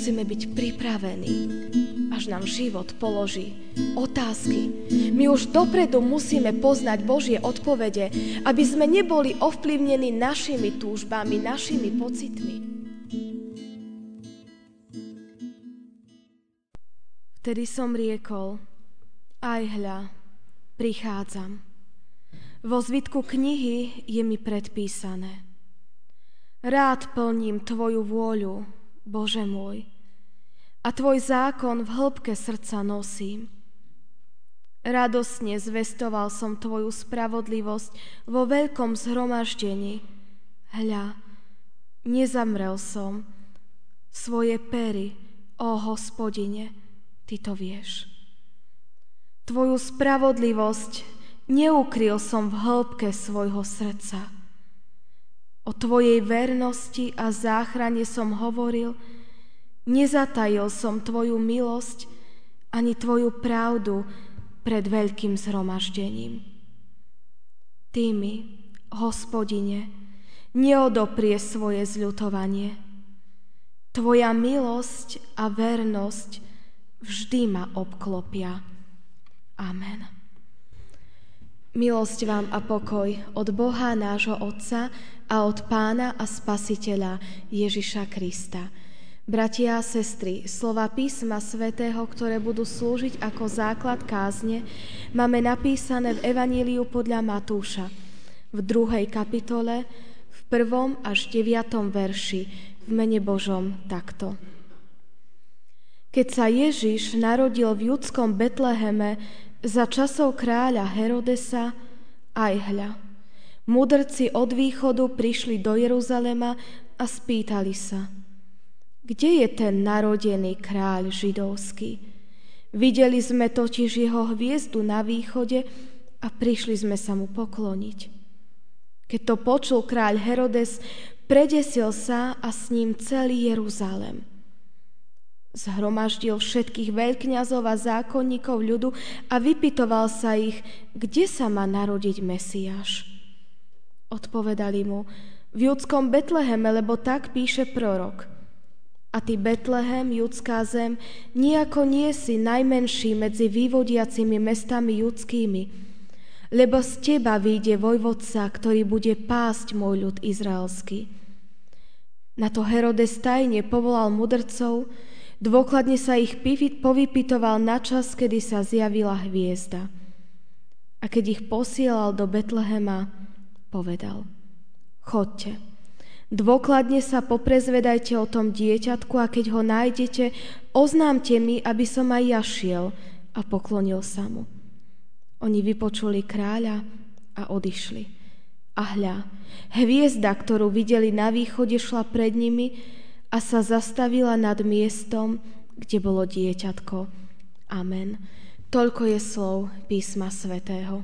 musíme byť pripravení, až nám život položí otázky. My už dopredu musíme poznať Božie odpovede, aby sme neboli ovplyvnení našimi túžbami, našimi pocitmi. Vtedy som riekol, aj hľa, prichádzam. Vo zvitku knihy je mi predpísané. Rád plním Tvoju vôľu, Bože môj, a Tvoj zákon v hĺbke srdca nosím. Radosne zvestoval som Tvoju spravodlivosť vo veľkom zhromaždení. Hľa, nezamrel som. Svoje pery, ó Hospodine, Ty to vieš. Tvoju spravodlivosť neukryl som v hĺbke svojho srdca. O Tvojej vernosti a záchrane som hovoril, nezatajil som Tvoju milosť ani Tvoju pravdu pred veľkým zhromaždením. Ty mi, Hospodine, neodoprie svoje zľutovanie. Tvoja milosť a vernosť vždy ma obklopia. Amen. Milosť vám a pokoj od Boha nášho Otca a od Pána a Spasiteľa Ježiša Krista. Bratia a sestry, slova písma svätého, ktoré budú slúžiť ako základ kázne, máme napísané v Evaníliu podľa Matúša, v 2. kapitole, v 1. až 9. verši, v mene Božom takto. Keď sa Ježiš narodil v judskom Betleheme za časov kráľa Herodesa, aj hľa, mudrci od východu prišli do Jeruzalema a spýtali sa, kde je ten narodený kráľ židovský? Videli sme totiž jeho hviezdu na východe a prišli sme sa mu pokloniť. Keď to počul kráľ Herodes, predesil sa a s ním celý Jeruzalém. Zhromaždil všetkých veľkňazov a zákonníkov ľudu a vypytoval sa ich, kde sa má narodiť Mesiáš. Odpovedali mu, v judskom Betleheme, lebo tak píše prorok. A ty, Betlehem, judská zem, nijako nie si najmenší medzi vyvodiacimi mestami judskými, lebo z teba vyjde vojvodca, ktorý bude pásť môj ľud izraelský. Na to Herodes tajne povolal mudrcov, dôkladne sa ich povypytoval na čas, kedy sa zjavila hviezda. A keď ich posielal do Betlehema, povedal, chodte, dôkladne sa poprezvedajte o tom dieťatku a keď ho nájdete, oznámte mi, aby som aj ja šiel a poklonil sa mu. Oni vypočuli kráľa a odišli. A hľa, hviezda, ktorú videli na východe, šla pred nimi a sa zastavila nad miestom, kde bolo dieťatko. Amen. Toľko je slov písma svätého.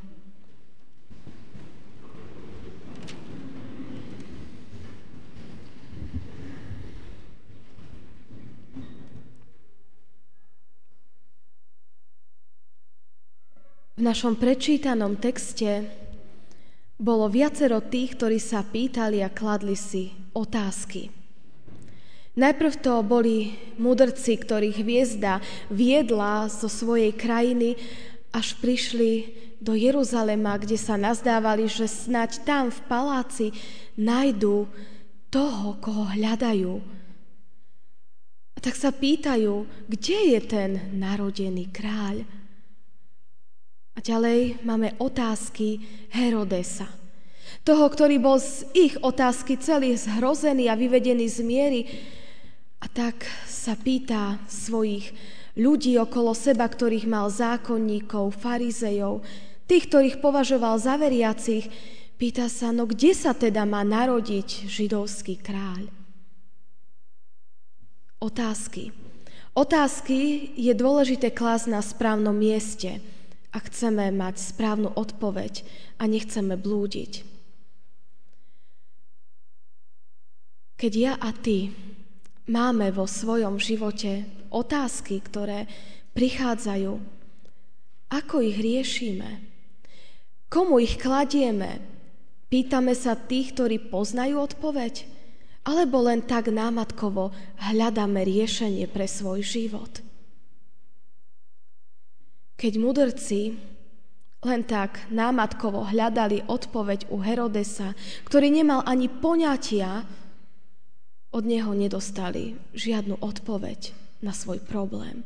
V našom prečítanom texte bolo viacero tých, ktorí sa pýtali a kladli si otázky. Najprv to boli mudrci, ktorých hviezda viedla zo svojej krajiny, až prišli do Jeruzalema, kde sa nazdávali, že snáď tam v paláci nájdú toho, koho hľadajú. A tak sa pýtajú, kde je ten narodený kráľ? A ďalej máme otázky Herodesa. Toho, ktorý bol z ich otázky celý zhrozený a vyvedený z miery. A tak sa pýta svojich ľudí okolo seba, ktorých mal zákonníkov, farizejov, tých, ktorých považoval za veriacich, pýta sa, no kde sa teda má narodiť židovský kráľ? Otázky. Otázky je dôležité klásť na správnom mieste, ak chceme mať správnu odpoveď a nechceme blúdiť. Keď ja a ty máme vo svojom živote otázky, ktoré prichádzajú, ako ich riešime? Komu ich kladieme? Pýtame sa tých, ktorí poznajú odpoveď? Alebo len tak námatkovo hľadáme riešenie pre svoj život? Keď mudrci len tak námatkovo hľadali odpoveď u Herodesa, ktorý nemal ani poňatia, od neho nedostali žiadnu odpoveď na svoj problém.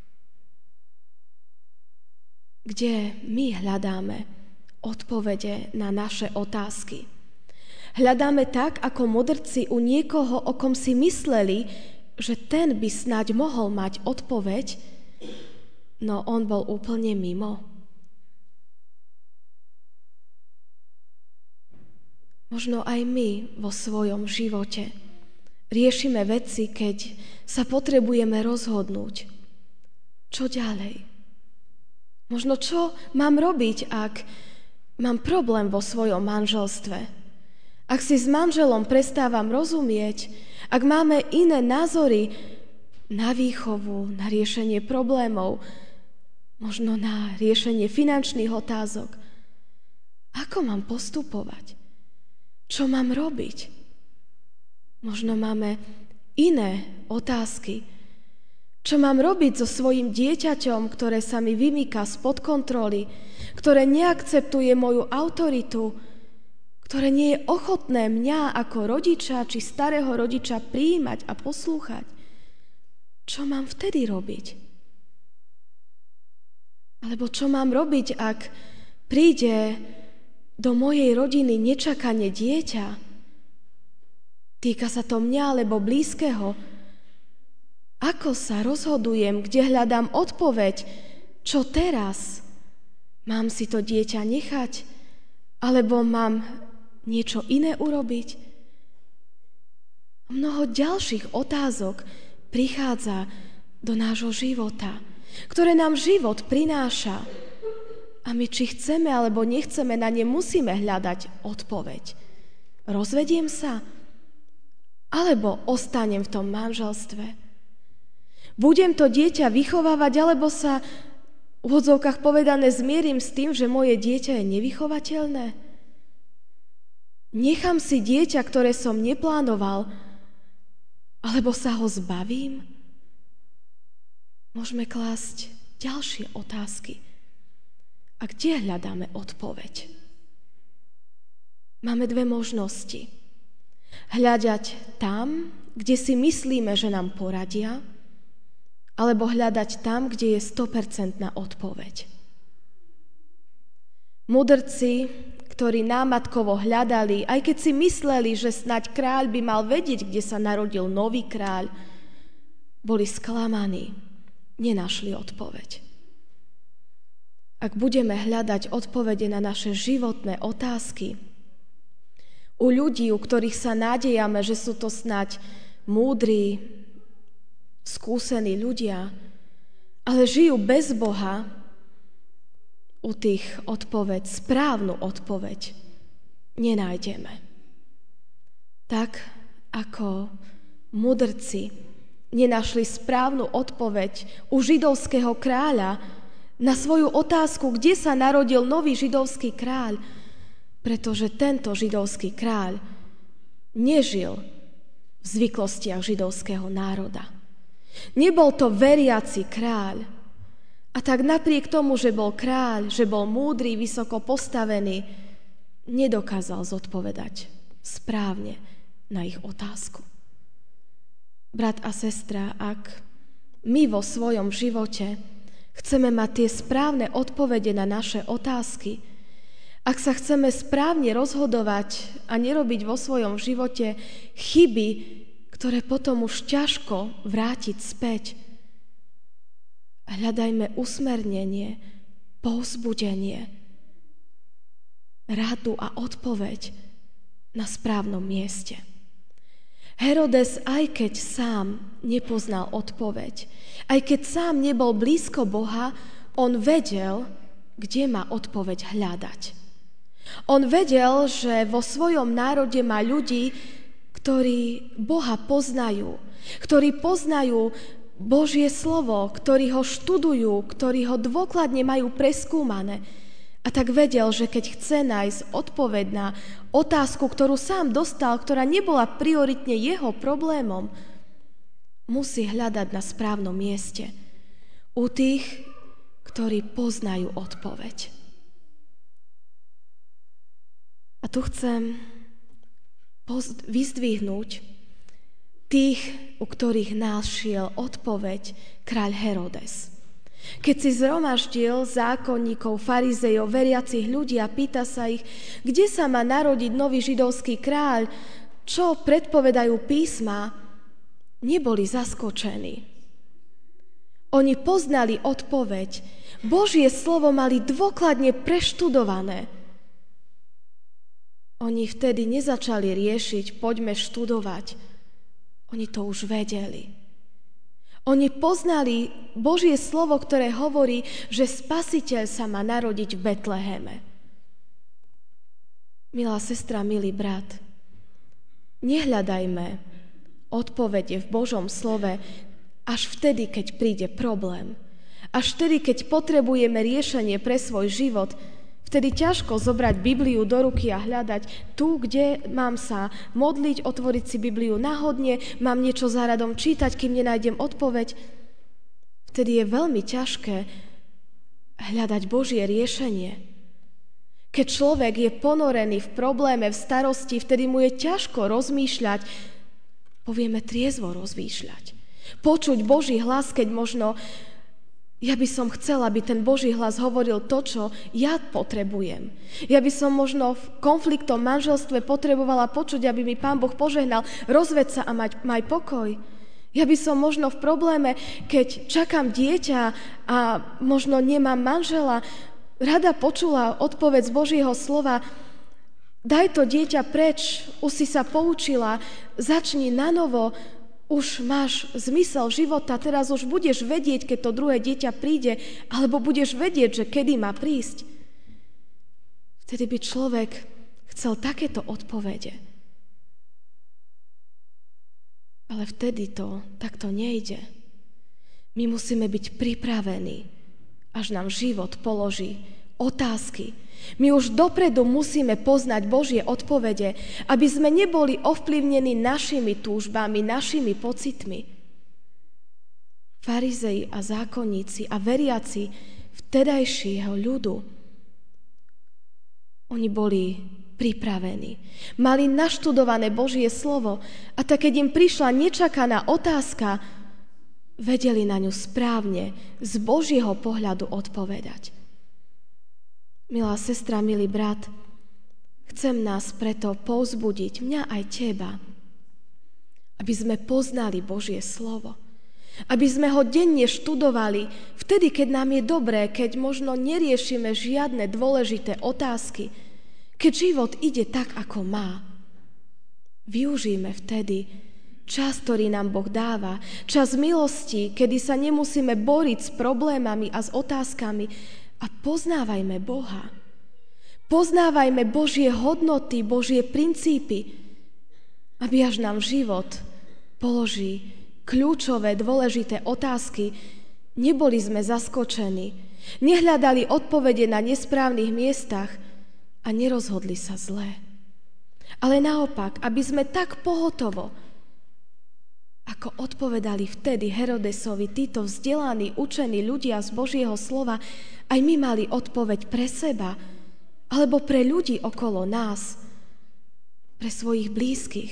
Kde my hľadáme odpovede na naše otázky? Hľadáme tak, ako mudrci u niekoho, o kom si mysleli, že ten by snáď mohol mať odpoveď, no on bol úplne mimo. Možno aj my vo svojom živote riešime veci, keď sa potrebujeme rozhodnúť. Čo ďalej? Možno čo mám robiť, ak mám problém vo svojom manželstve? Ak si s manželom prestávam rozumieť, ak máme iné názory na výchovu, na riešenie problémov, možno na riešenie finančných otázok. Ako mám postupovať? Čo mám robiť? Možno máme iné otázky. Čo mám robiť so svojím dieťaťom, ktoré sa mi vymýka spod kontroly, ktoré neakceptuje moju autoritu, ktoré nie je ochotné mňa ako rodiča či starého rodiča prijímať a poslúchať? Čo mám vtedy robiť? Alebo čo mám robiť, ak príde do mojej rodiny nečakane dieťa? Týka sa to mňa alebo blízkeho. Ako sa rozhodujem, kde hľadám odpoveď? Čo teraz? Mám si to dieťa nechať? Alebo mám niečo iné urobiť? Mnoho ďalších otázok prichádza do nášho života, ktoré nám život prináša. A my, či chceme alebo nechceme, na ne musíme hľadať odpoveď. Rozvediem sa? Alebo ostanem v tom manželstve? Budem to dieťa vychovávať, alebo sa v odzovkách povedané zmierim s tým, že moje dieťa je nevychovateľné? Nechám si dieťa, ktoré som neplánoval, alebo sa ho zbavím? Môžeme klásť ďalšie otázky. A kde hľadáme odpoveď? Máme dve možnosti. Hľadať tam, kde si myslíme, že nám poradia, alebo hľadať tam, kde je 100% odpoveď. Mudrci, ktorí námatkovo hľadali, aj keď si mysleli, že snáď kráľ by mal vedieť, kde sa narodil nový kráľ, boli sklamaní, nenašli odpoveď. Ak budeme hľadať odpovede na naše životné otázky u ľudí, u ktorých sa nádejame, že sú to snáď múdri, skúsení ľudia, ale žijú bez Boha, u tých správnu odpoveď nenájdeme. Tak ako mudrci nenašli správnu odpoveď u židovského kráľa na svoju otázku, kde sa narodil nový židovský kráľ, pretože tento židovský kráľ nežil v zvyklostiach židovského národa. Nebol to veriaci kráľ. A tak napriek tomu, že bol kráľ, že bol múdry, vysoko postavený, nedokázal zodpovedať správne na ich otázku. Brat a sestra, ak my vo svojom živote chceme mať tie správne odpovede na naše otázky, ak sa chceme správne rozhodovať a nerobiť vo svojom živote chyby, ktoré potom už ťažko vrátiť späť, hľadajme usmernenie, povzbudenie, radu a odpoveď na správnom mieste. Herodes, aj keď sám nepoznal odpoveď, aj keď sám nebol blízko Boha, on vedel, kde má odpoveď hľadať. On vedel, že vo svojom národe má ľudí, ktorí Boha poznajú, ktorí poznajú Božie slovo, ktorí ho študujú, ktorí ho dôkladne majú preskúmané. A A tak vedel, že keď chce nájsť odpoveď na otázku, ktorú sám dostal, ktorá nebola prioritne jeho problémom, musí hľadať na správnom mieste. U tých, ktorí poznajú odpoveď. A tu chcem vyzdvihnúť tých, u ktorých našiel odpoveď kráľ Herodes. Keď si zhromaždil zákonníkov, farizejov, veriacich ľudí a pýta sa ich, kde sa má narodiť nový židovský kráľ, čo predpovedajú písma, neboli zaskočení. Oni poznali odpoveď. Božie slovo mali dôkladne preštudované. Oni vtedy nezačali riešiť, poďme študovať. Oni to už vedeli. Oni poznali Božie slovo, ktoré hovorí, že Spasiteľ sa má narodiť v Betleheme. Milá sestra, milý brat, nehľadajme odpovede v Božom slove až vtedy, keď príde problém. Až vtedy, keď potrebujeme riešenie pre svoj život. Vtedy ťažko zobrať Bibliu do ruky a hľadať tu, kde mám sa modliť, otvoriť si Bibliu náhodne, mám niečo za radom čítať, kým nenájdem odpoveď. Vtedy je veľmi ťažké hľadať Božie riešenie. Keď človek je ponorený v probléme, v starosti, vtedy mu je ťažko rozmýšľať, povieme triezvo rozmýšľať. Počuť Boží hlas, keď možno ja by som chcela, aby ten Boží hlas hovoril to, čo ja potrebujem. Ja by som možno v konfliktom manželstve potrebovala počuť, aby mi Pán Boh požehnal, rozved sa a maj pokoj. Ja by som možno v probléme, keď čakám dieťa a možno nemám manžela, rada počula odpoveď z Božieho slova, daj to dieťa preč, už si sa poučila, začni nanovo, už máš zmysel života, teraz už budeš vedieť, keď to druhé dieťa príde, alebo budeš vedieť, že kedy má prísť. Vtedy by človek chcel takéto odpovede. Ale vtedy to takto nejde. My musíme byť pripravení, až nám život položí otázky. My už dopredu musíme poznať Božie odpovede, aby sme neboli ovplyvnení našimi túžbami, našimi pocitmi. Farizei a zákonníci a veriaci vtedajšieho ľudu, oni boli pripravení. Mali naštudované Božie slovo a tak, keď im prišla nečakaná otázka, vedeli na ňu správne z Božieho pohľadu odpovedať. Milá sestra, milý brat, chcem nás preto povzbudiť, mňa aj teba, aby sme poznali Božie slovo, aby sme ho denne študovali, vtedy, keď nám je dobré, keď možno neriešime žiadne dôležité otázky, keď život ide tak, ako má. Využijme vtedy čas, ktorý nám Boh dáva, čas milosti, kedy sa nemusíme boriť s problémami a s otázkami, a poznávajme Boha. Poznávajme Božie hodnoty, Božie princípy, aby až nám život položí kľúčové, dôležité otázky, neboli sme zaskočení, nehľadali odpovede na nesprávnych miestach a nerozhodli sa zlé. Ale naopak, aby sme tak pohotovo, ako odpovedali vtedy Herodesovi títo vzdelaní, učení ľudia z Božieho slova, aj my mali odpoveď pre seba, alebo pre ľudí okolo nás, pre svojich blízkych.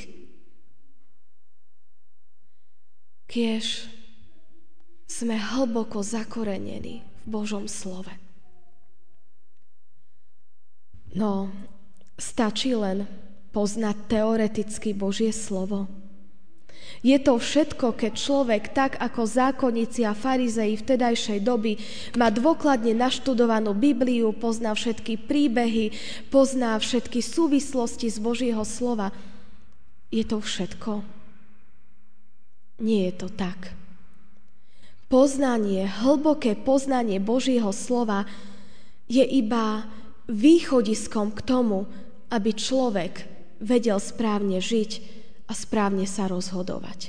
Kiež sme hlboko zakorenení v Božom slove. No, stačí len poznať teoreticky Božie slovo. Je to všetko, keď človek, tak ako zákonníci a farizei vtedajšej doby, má dôkladne naštudovanú Bibliu, pozná všetky príbehy, pozná všetky súvislosti z Božieho slova. Je to všetko? Nie je to tak. Poznanie, hlboké poznanie Božieho slova je iba východiskom k tomu, aby človek vedel správne žiť a správne sa rozhodovať.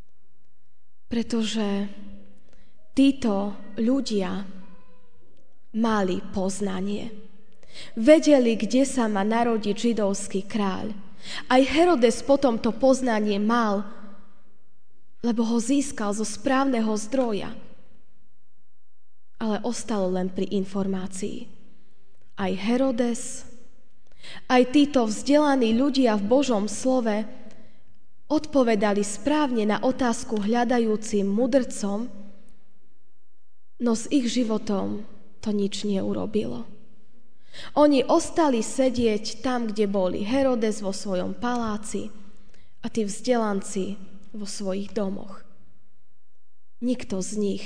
Pretože títo ľudia mali poznanie. Vedeli, kde sa má narodiť židovský kráľ. Aj Herodes potom to poznanie mal, lebo ho získal zo správneho zdroja. Ale ostalo len pri informácii. Aj Herodes, aj títo vzdelaní ľudia v Božom slove odpovedali správne na otázku hľadajúcim mudrcom, no s ich životom to nič neurobilo. Oni ostali sedieť tam, kde boli, Herodes vo svojom paláci a tí vzdelanci vo svojich domoch. Nikto z nich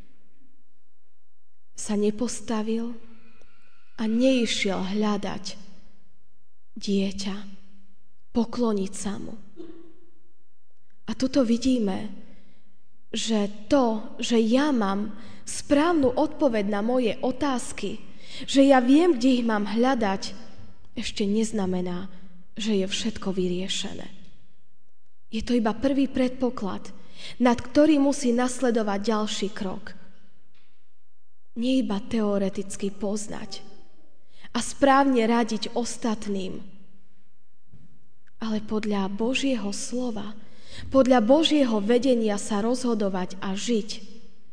sa nepostavil a neišiel hľadať dieťa, pokloniť sa mu. A tuto vidíme, že to, že ja mám správnu odpoveď na moje otázky, že ja viem, kde ich mám hľadať, ešte neznamená, že je všetko vyriešené. Je to iba prvý predpoklad, nad ktorým musí nasledovať ďalší krok. Nie iba teoreticky poznať a správne radiť ostatným, ale podľa Božieho slova, podľa Božieho vedenia sa rozhodovať a žiť.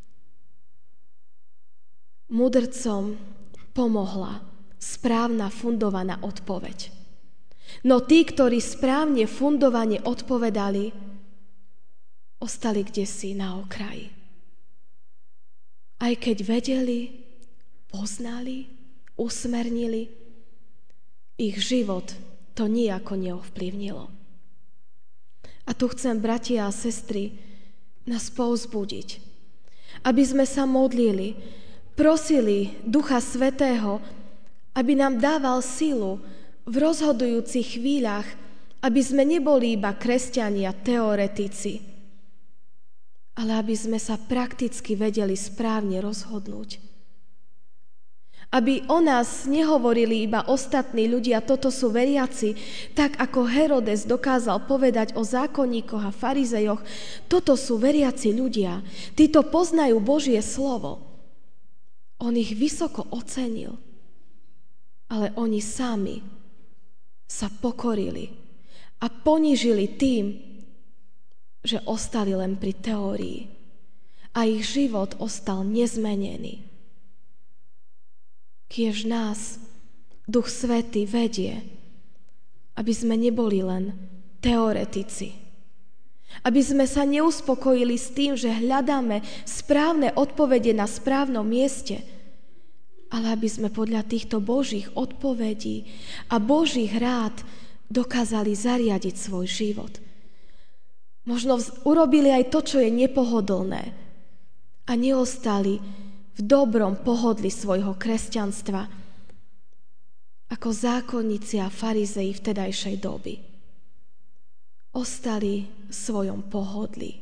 Mudrcom pomohla správna fundovaná odpoveď. No tí, ktorí správne fundovane odpovedali, ostali kdesi na okraji. Aj keď vedeli, poznali, usmernili, ich život to nijako neovplyvnilo. A tu chcem, bratia a sestry, nás povzbudiť, aby sme sa modlili, prosili Ducha Svätého, aby nám dával silu v rozhodujúcich chvíľach, aby sme neboli iba kresťania, teoretici, ale aby sme sa prakticky vedeli správne rozhodnúť. Aby o nás nehovorili iba ostatní ľudia, toto sú veriaci, tak ako Herodes dokázal povedať o zákonníkoch a farizejoch, toto sú veriaci ľudia, títo poznajú Božie slovo. On ich vysoko ocenil, ale oni sami sa pokorili a ponížili tým, že ostali len pri teórii a ich život ostal nezmenený. Kiež nás Duch Svätý vedie, aby sme neboli len teoretici. Aby sme sa neuspokojili s tým, že hľadáme správne odpovede na správnom mieste, ale aby sme podľa týchto Božích odpovedí a Božích rád dokázali zariadiť svoj život. Možno urobili aj to, čo je nepohodlné a neostali v dobrom pohodli svojho kresťanstva ako zákonníci a farizei vtedajšej doby. Ostali v svojom pohodli.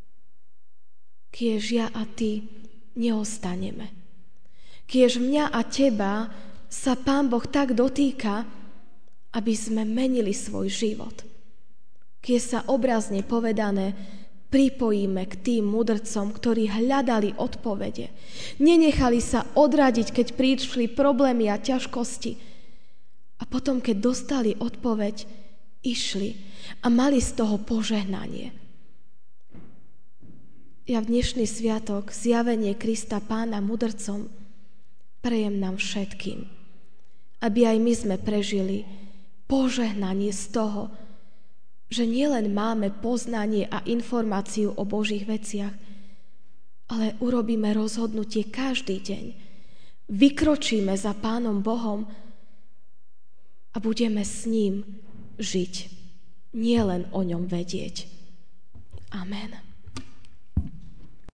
Kiež ja a ty neostaneme. Kiež mňa a teba sa Pán Boh tak dotýka, aby sme menili svoj život. Kiež sa obrazne povedané pripojíme k tým mudrcom, ktorí hľadali odpovede. Nenechali sa odradiť, keď prišli problémy a ťažkosti. A potom, keď dostali odpoveď, išli a mali z toho požehnanie. Ja v dnešný sviatok zjavenie Krista Pána mudrcom prejem nám všetkým, aby aj my sme prežili požehnanie z toho, že nielen máme poznanie a informáciu o Božích veciach, ale urobíme rozhodnutie každý deň. Vykročíme za Pánom Bohom a budeme s ním žiť. Nielen o ňom vedieť. Amen.